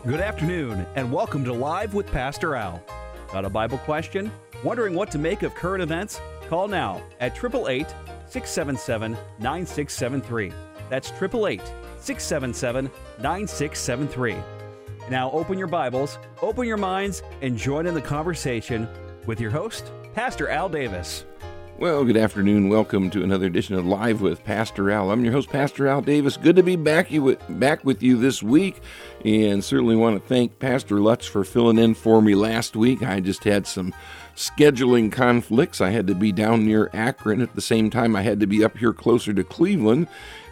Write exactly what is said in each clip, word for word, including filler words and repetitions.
Good afternoon, and welcome to Live with Pastor Al. Got a Bible question? Wondering what to make of current events? Call now at eight eight eight, six seven seven, nine six seven three. That's eight eight eight, six seven seven, nine six seven three. Now open your Bibles, open your minds, and join in the conversation with your host, Pastor Al Davis. Well, good afternoon. Welcome to another edition of Live with Pastor Al. I'm your host, Pastor Al Davis. Good to be back you back with you this week, and certainly want to thank Pastor Lutz for filling in for me last week. I just had some scheduling conflicts. I had to be down near Akron at the same time. I had to be up here closer to Cleveland,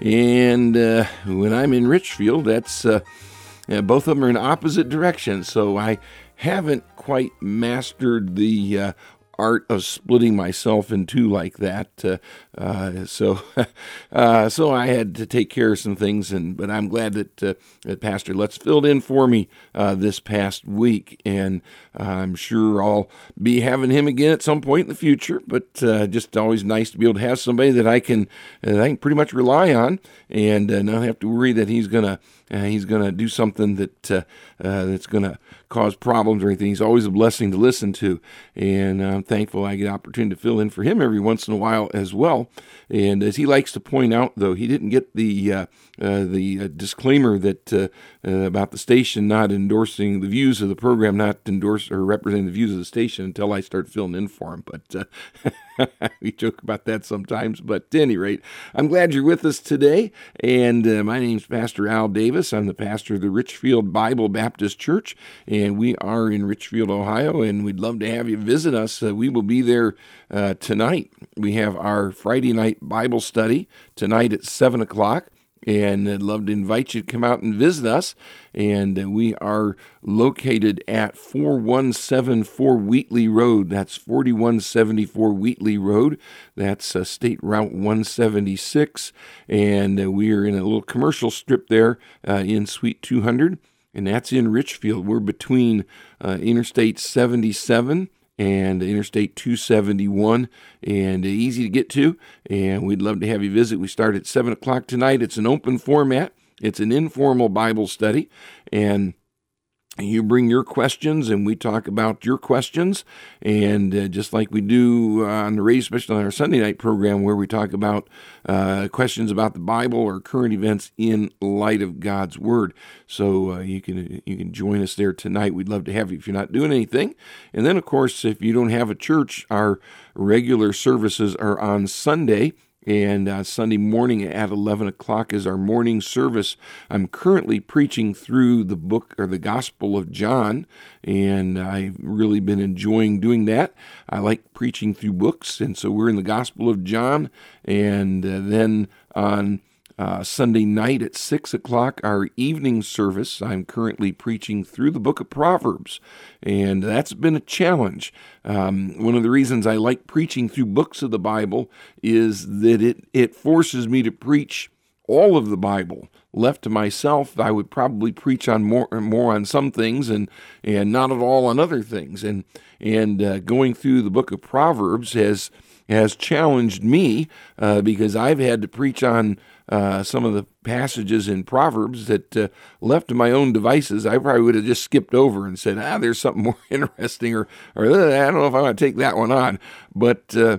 and uh, when I'm in Richfield, that's uh, uh, both of them are in opposite directions. So I haven't quite mastered the uh, art of splitting myself in two like that. Uh, uh, so uh, so I had to take care of some things, and but I'm glad that, uh, that Pastor Lutz filled in for me uh, this past week, and I'm sure I'll be having him again at some point in the future, but uh, just always nice to be able to have somebody that I can, uh, that I can pretty much rely on, and uh, not have to worry that he's going to Uh, he's going to do something that uh, uh, that's going to cause problems or anything. He's always a blessing to listen to, and I'm thankful I get an opportunity to fill in for him every once in a while as well. And as he likes to point out, though, he didn't get the uh, uh, the uh, disclaimer that uh, uh, about the station not endorsing the views of the program, not endorse or representing the views of the station until I start filling in for him. But uh, we joke about that sometimes. But at any rate, I'm glad you're with us today. And uh, my name's Pastor Al Davis. I'm the pastor of the Richfield Bible Baptist Church, and we are in Richfield, Ohio, and we'd love to have you visit us. Uh, we will be there uh, tonight. We have our Friday night Bible study tonight at seven o'clock, and I'd love to invite you to come out and visit us. And uh, we are located at forty-one seventy-four Wheatley Road. That's forty-one seventy-four Wheatley Road. That's uh, State Route one seventy-six. And uh, we are in a little commercial strip there uh, in Suite two hundred. And that's in Richfield. We're between uh, Interstate seventy-seven and Interstate two seventy-one, and uh, easy to get to, and we'd love to have you visit. We start at seven o'clock tonight. It's an open format. It's an informal Bible study, and you bring your questions, and we talk about your questions, and uh, just like we do uh, on the radio, especially on our Sunday night program, where we talk about uh, questions about the Bible or current events in light of God's Word. So uh, you can you can join us there tonight. We'd love to have you if you're not doing anything. And then, of course, if you don't have a church, our regular services are on Sunday. And uh, Sunday morning at eleven o'clock is our morning service. I'm currently preaching through the book or the Gospel of John, and I've really been enjoying doing that. I like preaching through books, and so we're in the Gospel of John. And uh, then on Uh, Sunday night at six o'clock, our evening service, I'm currently preaching through the book of Proverbs, and that's been a challenge. Um, one of the reasons I like preaching through books of the Bible is that it, it forces me to preach all of the Bible. Left to myself, I would probably preach on more more on some things and and not at all on other things. And and uh, going through the book of Proverbs has has challenged me uh, because I've had to preach on uh, some of the passages in Proverbs that uh, left to my own devices, I probably would have just skipped over and said, ah, there's something more interesting, or or I don't know if I want to take that one on. But uh,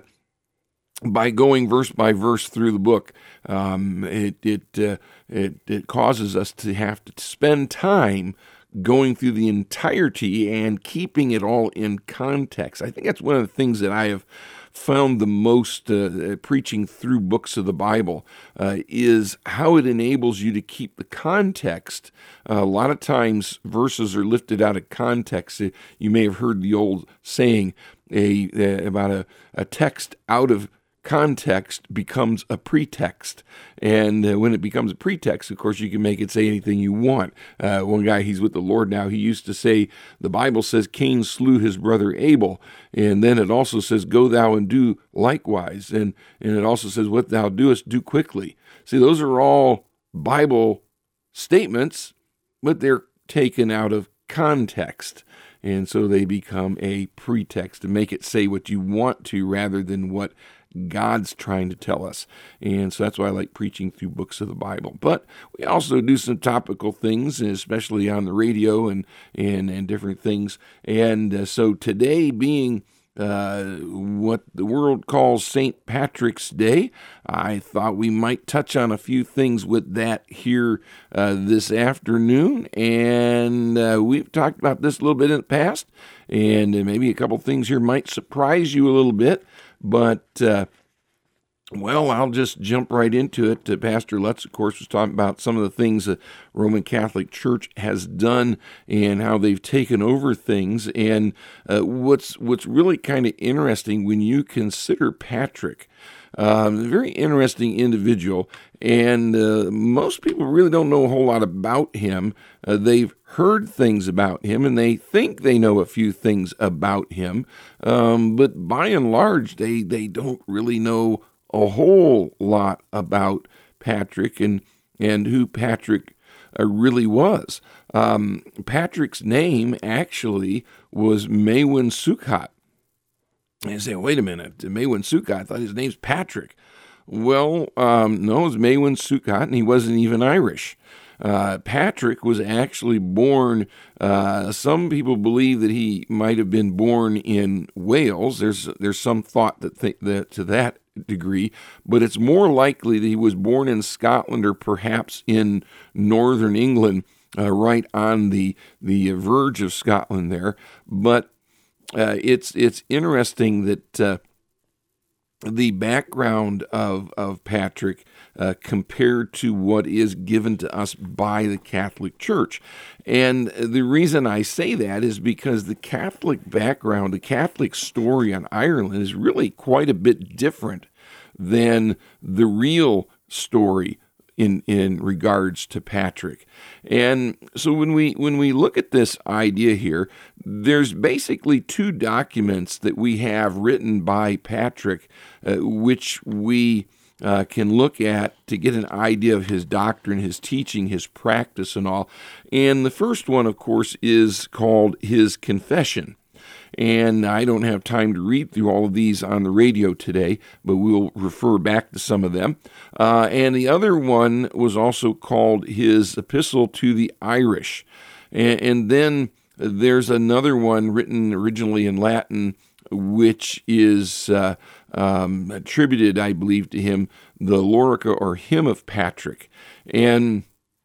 by going verse by verse through the book, um, it it, uh, it it causes us to have to spend time going through the entirety and keeping it all in context. I think that's one of the things that I have found the most uh, preaching through books of the Bible uh, is how it enables you to keep the context. Uh, a lot of times verses are lifted out of context. You may have heard the old saying a, a about a, a text out of context becomes a pretext. And uh, when it becomes a pretext, of course, you can make it say anything you want. Uh, one guy, he's with the Lord now, he used to say, the Bible says Cain slew his brother Abel. And then it also says, go thou and do likewise. And, and it also says, what thou doest, do quickly. See, those are all Bible statements, but they're taken out of context. And so they become a pretext to make it say what you want to rather than what God's trying to tell us. And so that's why I like preaching through books of the Bible. But we also do some topical things, especially on the radio and, and, and different things. And uh, so today being Uh, what the world calls Saint Patrick's Day, I thought we might touch on a few things with that here uh, this afternoon. And uh, we've talked about this a little bit in the past, and uh, maybe a couple things here might surprise you a little bit. But, uh, well, I'll just jump right into it. Uh, Pastor Lutz, of course, was talking about some of the things the Roman Catholic Church has done and how they've taken over things. And uh, what's what's really kind of interesting when you consider Patrick, um, a very interesting individual, and uh, most people really don't know a whole lot about him. Uh, they've heard things about him, and they think they know a few things about him, um, but by and large, they, they don't really know a whole lot about Patrick and and who Patrick uh, really was. Um, Patrick's name actually was Maewyn Succat. And you say, wait a minute, Maewyn Succat, I thought his name's Patrick. Well, um, no, it was Maewyn Succat, and he wasn't even Irish. Uh, Patrick was actually born, uh, some people believe that he might have been born in Wales. There's there's some thought that, th- that to that degree, but it's more likely that he was born in Scotland or perhaps in northern England, uh, right on the the verge of Scotland there. But uh, it's it's interesting that uh, the background of of Patrick uh, compared to what is given to us by the Catholic Church. And the reason I say that is because the Catholic background, the Catholic story on Ireland is really quite a bit different than the real story in in regards to Patrick. And so when we when we look at this idea here, there's basically two documents that we have written by Patrick, uh, which we uh, can look at to get an idea of his doctrine, his teaching, his practice, and all. And the first one, of course, is called his Confession. And I don't have time to read through all of these on the radio today, but we'll refer back to some of them. Uh, and the other one was also called his Epistle to the Irish. And, and then there's another one written originally in Latin, which is uh, um, attributed, I believe, to him, the Lorica or Hymn of Patrick. And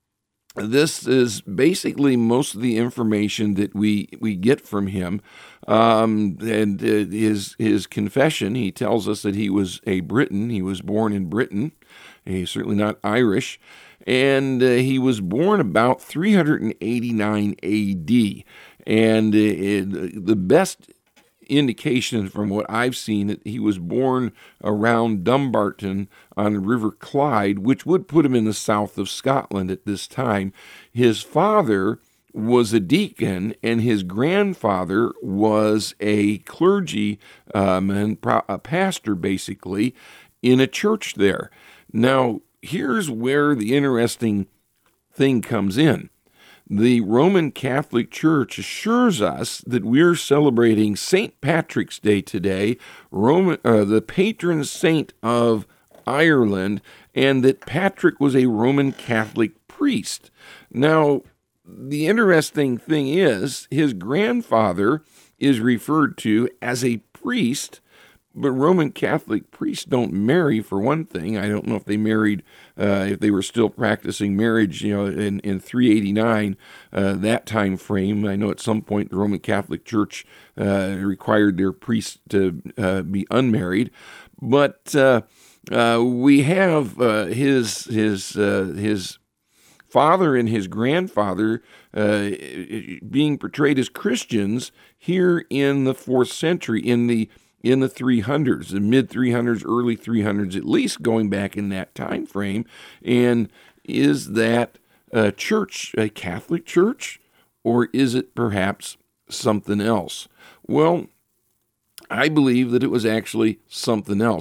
this is basically most of the information that we, we get from him. Um, and uh, his his confession, he tells us that he was a Briton. He was born in Britain. He's certainly not Irish. And uh, he was born about three eighty-nine A D. And uh, it, the best indication from what I've seen that he was born around Dumbarton on the River Clyde, which would put him in the south of Scotland at this time. His father was a deacon, and his grandfather was a clergy um, and a pastor, basically, in a church there. Now, here's where the interesting thing comes in. The Roman Catholic Church assures us that we're celebrating Saint Patrick's Day today, Roman, uh, the patron saint of Ireland, and that Patrick was a Roman Catholic priest. Now, the interesting thing is, his grandfather is referred to as a priest, but Roman Catholic priests don't marry, for one thing. I don't know if they married, uh, if they were still practicing marriage, you know, in, in three eighty-nine, uh, that time frame. I know at some point the Roman Catholic Church uh, required their priests to uh, be unmarried, but uh, uh, we have uh, his his uh, his. father and his grandfather uh, being portrayed as Christians here in the fourth century, in the in the three hundreds, the mid three hundreds, early three hundreds, at least going back in that time frame. And is that a church, a Catholic church, or is it perhaps something else? Well, I believe that it was actually something else.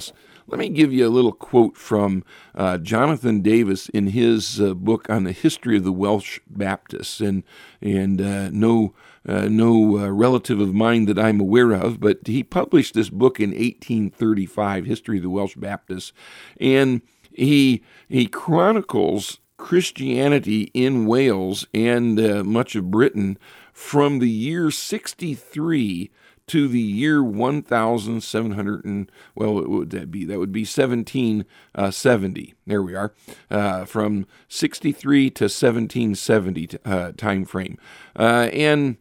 Let me give you a little quote from uh, Jonathan Davis in his uh, book on the history of the Welsh Baptists, and and uh, no uh, no uh, relative of mine that I'm aware of, but he published this book in eighteen thirty-five, History of the Welsh Baptists, and he he chronicles Christianity in Wales and uh, much of Britain from the year sixty-three to the year one thousand seven hundred and, well, what would that be? That would be seventeen seventy. There we are. Uh, from sixty-three to seventeen seventy uh, time frame. Uh, and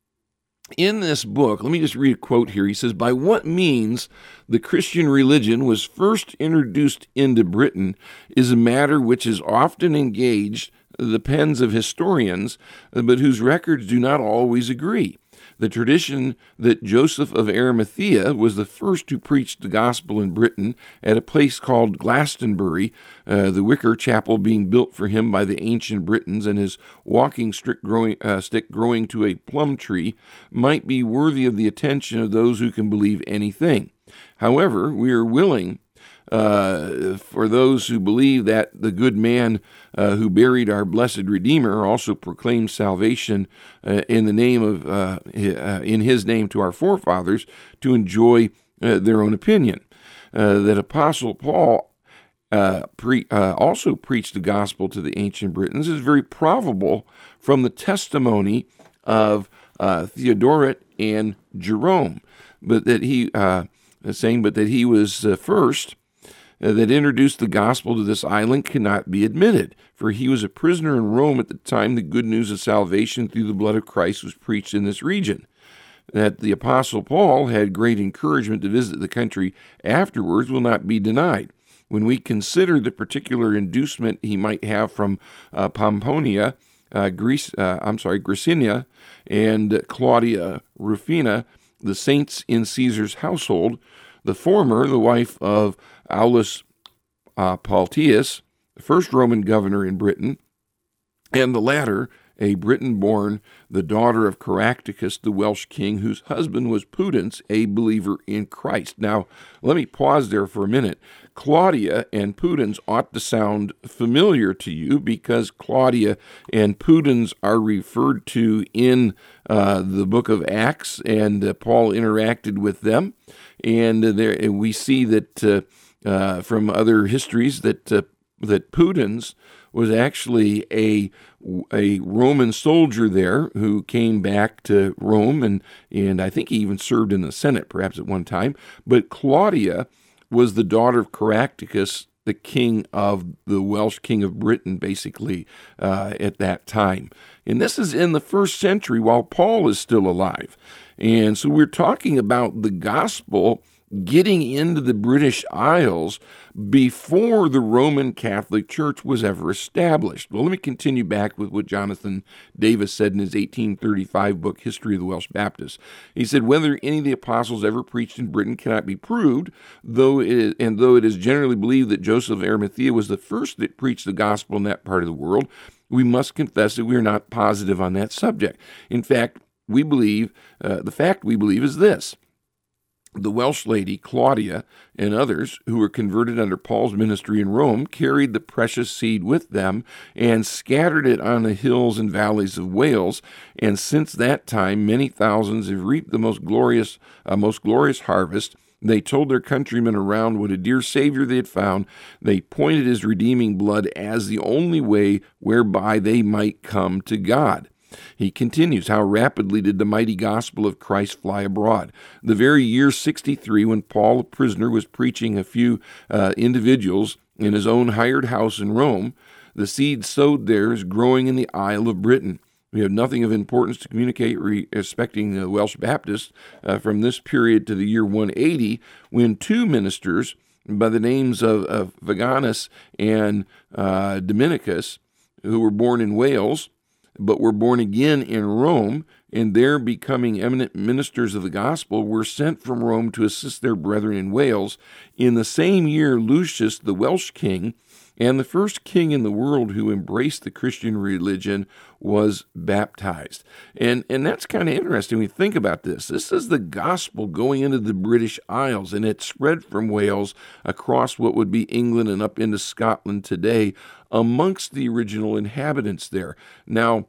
in this book, let me just read a quote here. He says, "By what means the Christian religion was first introduced into Britain is a matter which has often engaged the pens of historians, but whose records do not always agree. The tradition that Joseph of Arimathea was the first to preach the gospel in Britain at a place called Glastonbury, uh, the wicker chapel being built for him by the ancient Britons and his walking stick growing, uh, stick growing to a plum tree, might be worthy of the attention of those who can believe anything. However, we are willing Uh, for those who believe that the good man uh, who buried our blessed Redeemer also proclaimed salvation uh, in the name of uh, uh, in His name to our forefathers, to enjoy uh, their own opinion. Uh, that Apostle Paul uh, pre- uh, also preached the gospel to the ancient Britons is very probable from the testimony of uh, Theodoret and Jerome, but that he uh, saying, but that he was uh, first. Uh, that introduced the gospel to this island cannot be admitted, for he was a prisoner in Rome at the time the good news of salvation through the blood of Christ was preached in this region. That the Apostle Paul had great encouragement to visit the country afterwards will not be denied. When we consider the particular inducement he might have from uh, Pomponia, uh, Greece, uh, I'm sorry, Gracinia, and Claudia Rufina, the saints in Caesar's household, the former, the wife of Aulus uh, Plautius, the first Roman governor in Britain, and the latter, a Briton-born, the daughter of Caractacus, the Welsh king, whose husband was Pudens, a believer in Christ. Now, let me pause there for a minute. Claudia and Pudens ought to sound familiar to you because Claudia and Pudens are referred to in uh, the book of Acts, and uh, Paul interacted with them. And uh, there and we see that uh, uh, from other histories that uh, that Pudens was actually a a Roman soldier there who came back to Rome, and and I think he even served in the Senate perhaps at one time. But Claudia was the daughter of Caractacus, the king of the Welsh king of Britain, basically uh, at that time. And this is in the first century while Paul is still alive. And so we're talking about the gospel getting into the British Isles before the Roman Catholic Church was ever established. Well, let me continue back with what Jonathan Davis said in his eighteen thirty-five book, History of the Welsh Baptists. He said, whether any of the apostles ever preached in Britain cannot be proved, though it is, and though it is generally believed that Joseph of Arimathea was the first that preached the gospel in that part of the world, we must confess that we are not positive on that subject. In fact, we believe, uh, the fact we believe is this. The Welsh lady, Claudia, and others who were converted under Paul's ministry in Rome carried the precious seed with them and scattered it on the hills and valleys of Wales. And since that time, many thousands have reaped the most glorious, uh, most glorious harvest. They told their countrymen around what a dear Savior they had found. They pointed his redeeming blood as the only way whereby they might come to God. He continues, how rapidly did the mighty gospel of Christ fly abroad. The very year sixty-three, when Paul, a prisoner, was preaching a few uh, individuals in his own hired house in Rome, the seed sowed there is growing in the Isle of Britain. We have nothing of importance to communicate re- respecting the Welsh Baptists uh, from this period to the year one eighty, when two ministers by the names of, of Vaganus and uh, Dominicus, who were born in Wales, but were born again in Rome, and there becoming eminent ministers of the gospel, were sent from Rome to assist their brethren in Wales. In the same year, Lucius, the Welsh king, And the first king in the world who embraced the Christian religion was baptized. And and that's kind of interesting when you think about this. This is the gospel going into the British Isles, and it spread from Wales across what would be England and up into Scotland today amongst the original inhabitants there. Now,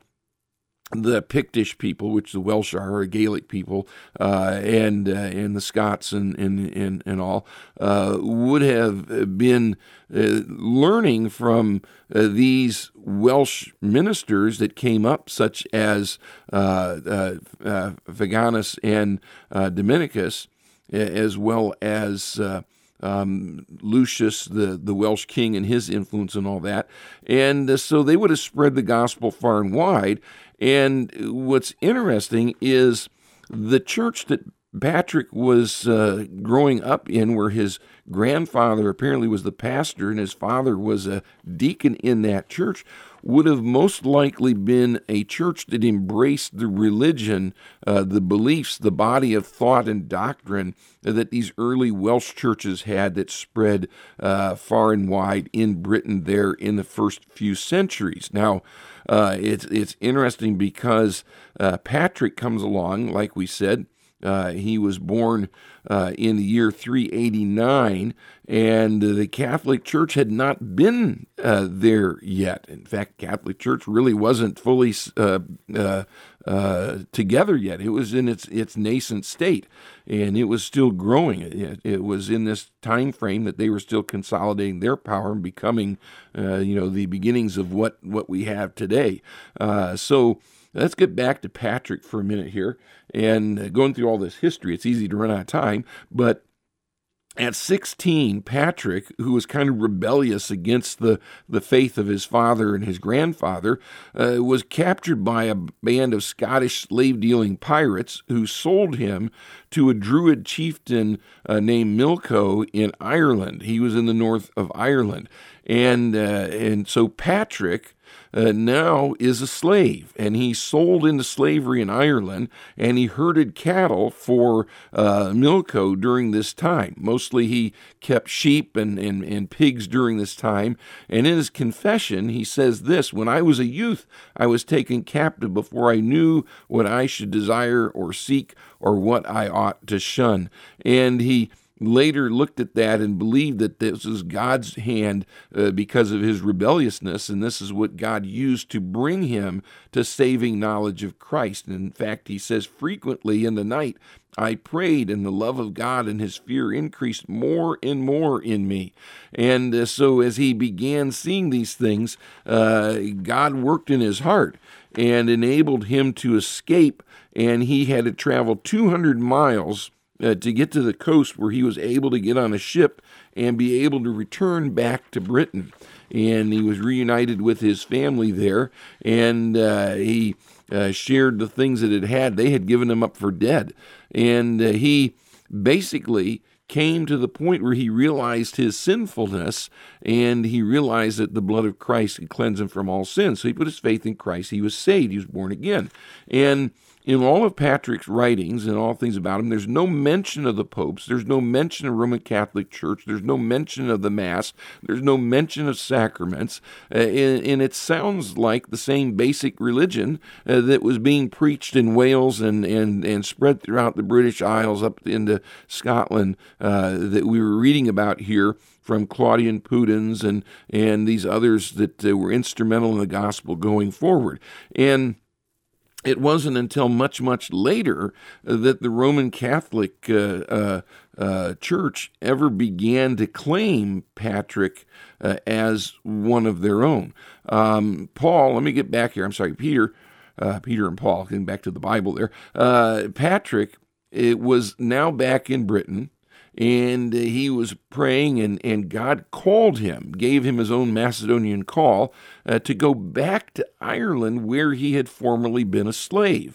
the Pictish people, which the Welsh are, a Gaelic people, uh, and uh, and the Scots and and and, and all, uh, would have been uh, learning from uh, these Welsh ministers that came up, such as uh, uh, uh, Vaganus and uh, Dominicus, as well as uh, Um, Lucius, the, the Welsh king, and his influence and all that. And uh, so they would have spread the gospel far and wide. And what's interesting is the church that Patrick was uh, growing up in, where his grandfather apparently was the pastor and his father was a deacon in that church, would have most likely been a church that embraced the religion, uh, the beliefs, the body of thought and doctrine that these early Welsh churches had that spread uh, far and wide in Britain there in the first few centuries. Now, uh, it's, it's interesting because uh, Patrick comes along, like we said. Uh, he was born uh, in the year three eighty-nine, and the Catholic Church had not been uh, there yet. In fact, Catholic Church really wasn't fully uh, uh, uh, together yet. It was in its its nascent state, and it was still growing. It, it was in this time frame that they were still consolidating their power and becoming, uh, you know, the beginnings of what, what we have today. Uh, so. Let's get back to Patrick for a minute here. And going through all this history, it's easy to run out of time. But at sixteen, Patrick, who was kind of rebellious against the, the faith of his father and his grandfather, uh, was captured by a band of Scottish slave-dealing pirates who sold him to a Druid chieftain uh, named Milko in Ireland. He was in the north of Ireland. And, uh, and so Patrick Uh, now is a slave, and he sold into slavery in Ireland, and he herded cattle for uh, Milko during this time. Mostly he kept sheep and, and, and pigs during this time, and in his confession he says this: "When I was a youth, I was taken captive before I knew what I should desire or seek or what I ought to shun." And he later looked at that and believed that this was God's hand uh, because of his rebelliousness, and this is what God used to bring him to saving knowledge of Christ. And in fact, he says, "Frequently in the night I prayed, and the love of God and his fear increased more and more in me." And uh, so as he began seeing these things, uh, God worked in his heart and enabled him to escape, and he had to travel two hundred miles Uh, to get to the coast, where he was able to get on a ship and be able to return back to Britain. And he was reunited with his family there, and uh, he uh, shared the things that it had. They had given him up for dead. And uh, he basically came to the point where he realized his sinfulness, and he realized that the blood of Christ could cleanse him from all sin. So he put his faith in Christ. He was saved. He was born again. And in all of Patrick's writings and all things about him, there's no mention of the popes. There's no mention of Roman Catholic Church. There's no mention of the Mass. There's no mention of sacraments. Uh, and, and it sounds like the same basic religion uh, that was being preached in Wales and, and, and spread throughout the British Isles up into Scotland uh, that we were reading about here from Claudian Pudens and, and these others that uh, were instrumental in the gospel going forward. And it wasn't until much, much later that the Roman Catholic uh, uh, uh, Church ever began to claim Patrick uh, as one of their own. Um, Paul, let me get back here. I'm sorry, Peter, uh, Peter and Paul, getting back to the Bible there. Uh, Patrick, it was now back in Britain, and he was praying, and, and God called him, gave him his own Macedonian call uh, to go back to Ireland, where he had formerly been a slave.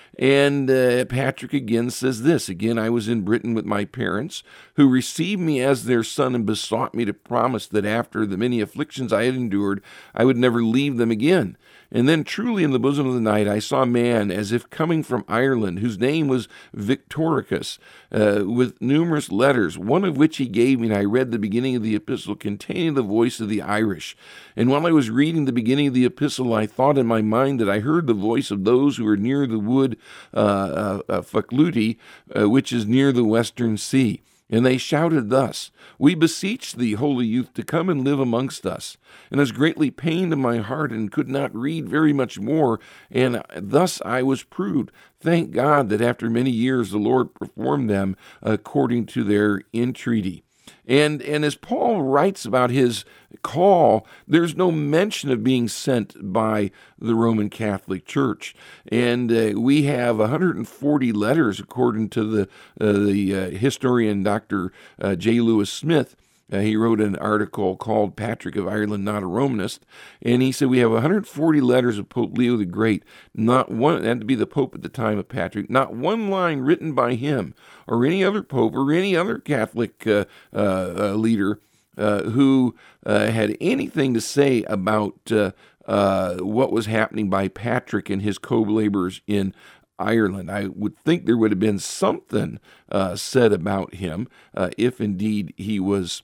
And uh, Patrick again says this, again, I was in Britain with my parents, who received me as their son and besought me to promise that after the many afflictions I had endured, I would never leave them again. And then truly in the bosom of the night I saw a man as if coming from Ireland, whose name was Victoricus, uh, with numerous letters, one of which he gave me, and I read the beginning of the epistle containing the voice of the Irish. And while I was reading the beginning of the epistle, I thought in my mind that I heard the voice of those who were near the wood uh, uh, uh, Facluti, uh, which is near the western sea. And they shouted thus, We beseech thee, holy youth, to come and live amongst us. And I was greatly pained in my heart and could not read very much more, and thus I was proved. Thank God that after many years the Lord performed them according to their entreaty. And and as Paul writes about his call, there's no mention of being sent by the Roman Catholic Church. And uh, we have one hundred forty letters, according to the uh, the uh, historian Doctor Uh, J. Lewis Smith. Uh, he wrote an article called Patrick of Ireland, Not a Romanist, and he said we have one hundred forty letters of Pope Leo the Great, not one, had to be the Pope at the time of Patrick, not one line written by him or any other Pope or any other Catholic uh, uh, uh, leader uh, who uh, had anything to say about uh, uh, what was happening by Patrick and his co-laborers in Ireland. I would think there would have been something uh, said about him uh, if indeed he was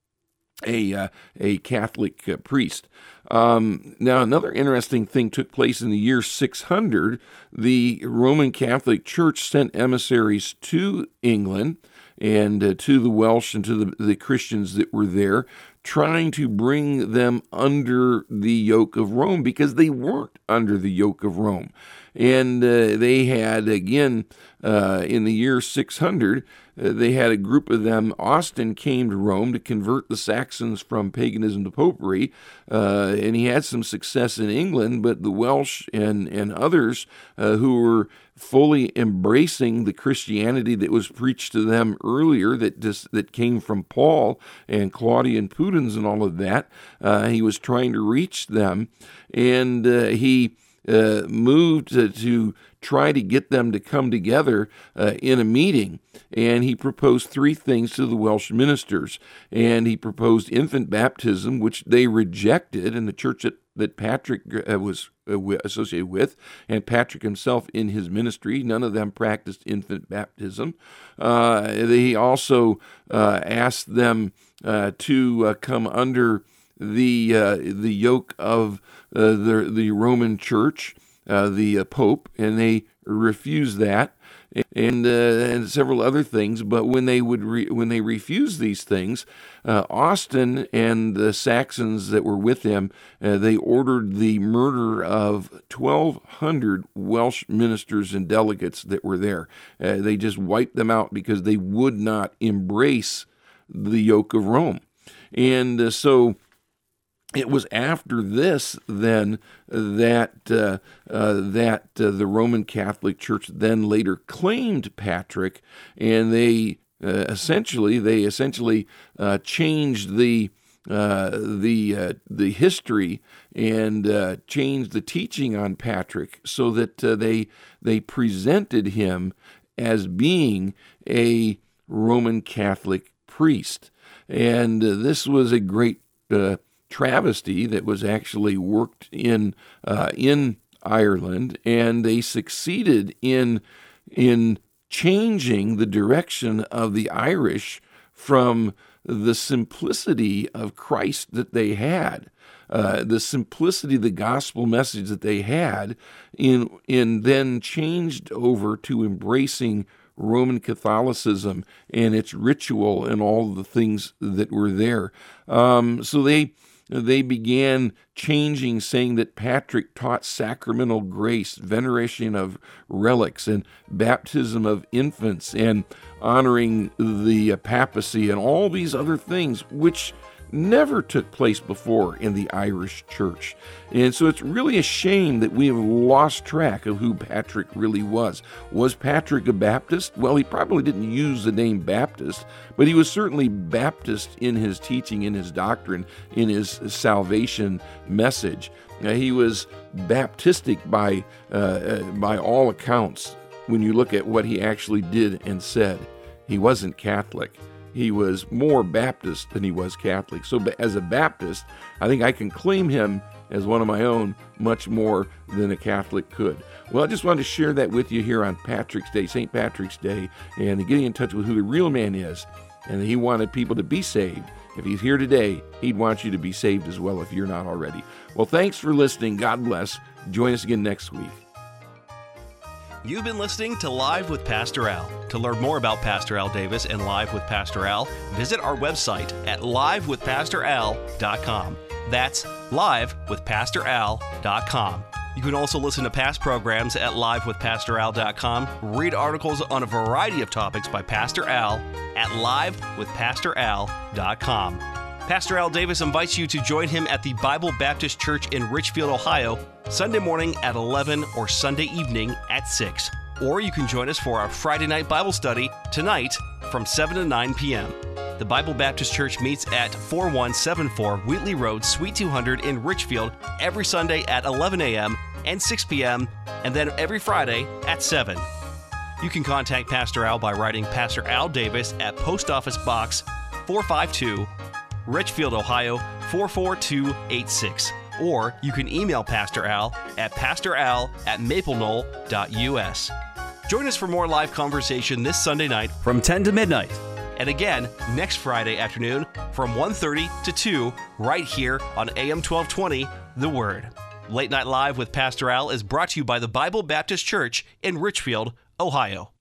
a uh, a Catholic uh, priest. Um, now, another interesting thing took place in the year six hundred. The Roman Catholic Church sent emissaries to England and uh, to the Welsh and to the, the Christians that were there, trying to bring them under the yoke of Rome, because they weren't under the yoke of Rome. And uh, they had, again, uh, in the year six hundred, uh, they had a group of them. Austin came to Rome to convert the Saxons from paganism to popery, uh, and he had some success in England, but the Welsh and, and others uh, who were fully embracing the Christianity that was preached to them earlier, that just, that came from Paul and Claudian Pudens and all of that, uh, he was trying to reach them, and uh, he Uh, moved to, to try to get them to come together uh, in a meeting. And he proposed three things to the Welsh ministers. And he proposed infant baptism, which they rejected, in the church that, that Patrick uh, was uh, associated with, and Patrick himself in his ministry. None of them practiced infant baptism. Uh, he also uh, asked them uh, to uh, come under the uh, the yoke of uh, the the Roman Church, uh, the uh, Pope, and they refused that, and uh, and several other things. But when they would re- when they refused these things, uh, Austin and the Saxons that were with him, uh, they ordered the murder of twelve hundred Welsh ministers and delegates that were there. Uh, they just wiped them out because they would not embrace the yoke of Rome, and uh, so. It was after this, then, that uh, uh, that uh, the Roman Catholic Church then later claimed Patrick, and they uh, essentially they essentially uh, changed the uh, the uh, the history and uh, changed the teaching on Patrick, so that uh, they they presented him as being a Roman Catholic priest, and uh, this was a great Uh, travesty that was actually worked in uh, in Ireland, and they succeeded in in changing the direction of the Irish from the simplicity of Christ that they had, uh, the simplicity of the gospel message that they had, in in then changed over to embracing Roman Catholicism and its ritual and all the things that were there. Um, so they. They began changing, saying that Patrick taught sacramental grace, veneration of relics, and baptism of infants, and honoring the papacy, and all these other things, which never took place before in the Irish church. And so it's really a shame that we have lost track of who Patrick really was. Was Patrick a Baptist? Well, he probably didn't use the name Baptist, but he was certainly Baptist in his teaching, in his doctrine, in his salvation message. Uh, he was Baptistic by uh, uh, by all accounts. When you look at what he actually did and said, he wasn't Catholic. He was more Baptist than he was Catholic. So as a Baptist, I think I can claim him as one of my own much more than a Catholic could. Well, I just wanted to share that with you here on Patrick's Day, Saint Patrick's Day, and getting in touch with who the real man is. And he wanted people to be saved. If he's here today, he'd want you to be saved as well if you're not already. Well, thanks for listening. God bless. Join us again next week. You've been listening to Live with Pastor Al. To learn more about Pastor Al Davis and Live with Pastor Al, visit our website at live with pastor al dot com. That's live with pastor al dot com. You can also listen to past programs at live with pastor al dot com, read articles on a variety of topics by Pastor Al at live with pastor al dot com. Pastor Al Davis invites you to join him at the Bible Baptist Church in Richfield, Ohio, Sunday morning at eleven or Sunday evening at six. Or you can join us for our Friday night Bible study tonight from seven to nine p.m. The Bible Baptist Church meets at forty-one seventy-four Wheatley Road, Suite two hundred in Richfield every Sunday at eleven a.m. and six p.m. and then every Friday at seven. You can contact Pastor Al by writing Pastor Al Davis at Post Office Box four fifty-two, Richfield, Ohio four four two eight six. Or you can email Pastor Al at pastoral at maple knoll dot u s. Join us for more live conversation this Sunday night from ten to midnight. And again, next Friday afternoon from one thirty to two, right here on A M twelve twenty, The Word. Late Night Live with Pastor Al is brought to you by the Bible Baptist Church in Richfield, Ohio.